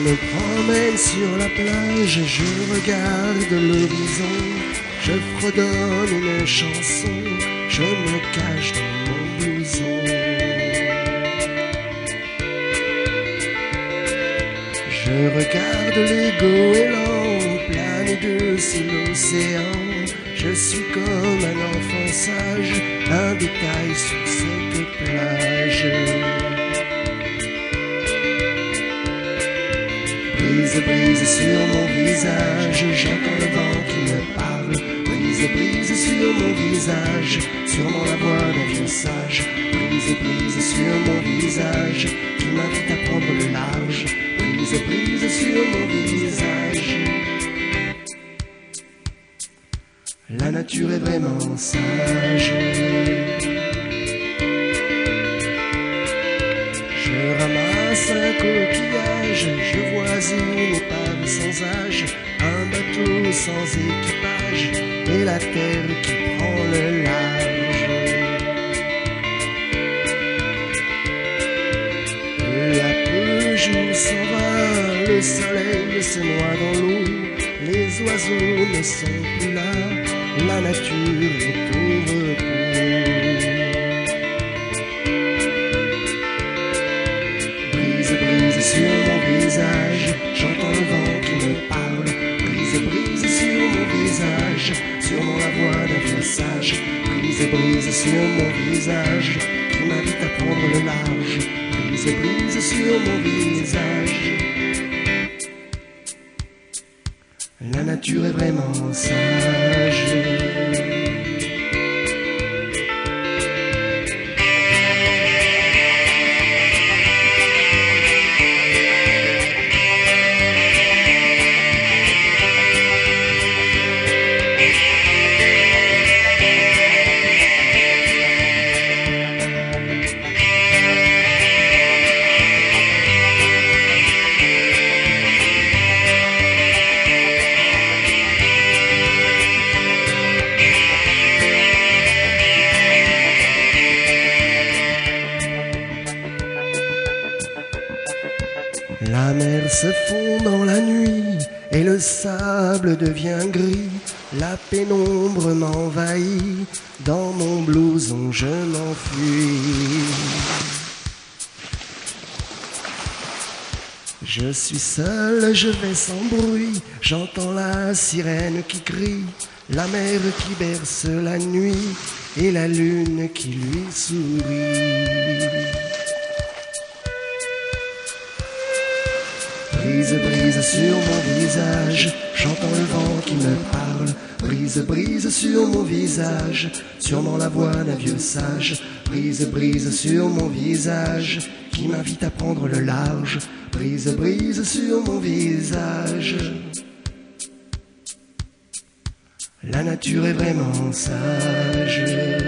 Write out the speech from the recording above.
me promène sur la plage, je regarde l'horizon, je fredonne une chanson, je me cache dans mon blouson. Je regarde les goélands planer dessus l'océan. Je suis comme un enfant sage, un détail sur cette plage. Brise, brise sur mon visage, j'entends le vent qui me parle. Brise, brise sur mon visage, sûrement la voix d'un vieux sage. Brise, brise sur mon visage, qui m'invite à prendre le large. Brise, brise sur mon visage. La nature est vraiment sage. Je ramasse un coquillage, je vois une épave sans âge, un bateau sans équipage, et la terre qui prend le large. Peu à peu le jour s'en va, le soleil se noie dans l'eau, les oiseaux ne sont plus là, la nature est au repos. Brise, brise sur mon visage, j'entends le vent qui me parle. Brise, brise sur mon visage, sûrement la voix d'un vieux sage. Brise, brise sur mon visage, qui m'invite à prendre le large. Brise, brise sur mon visage. La nature est vraiment sage. La mer se fond dans la nuit et le sable devient gris. La pénombre m'envahit, dans mon blouson je m'enfuis. Je suis seul, je vais sans bruit, j'entends la sirène qui crie, la mer qui berce la nuit et la lune qui lui sourit. Brise, brise sur mon visage, j'entends le vent qui me parle. Brise, brise sur mon visage, sûrement la voix d'un vieux sage. Brise, brise sur mon visage, qui m'invite à prendre le large. Brise, brise sur mon visage. La nature est vraiment sage.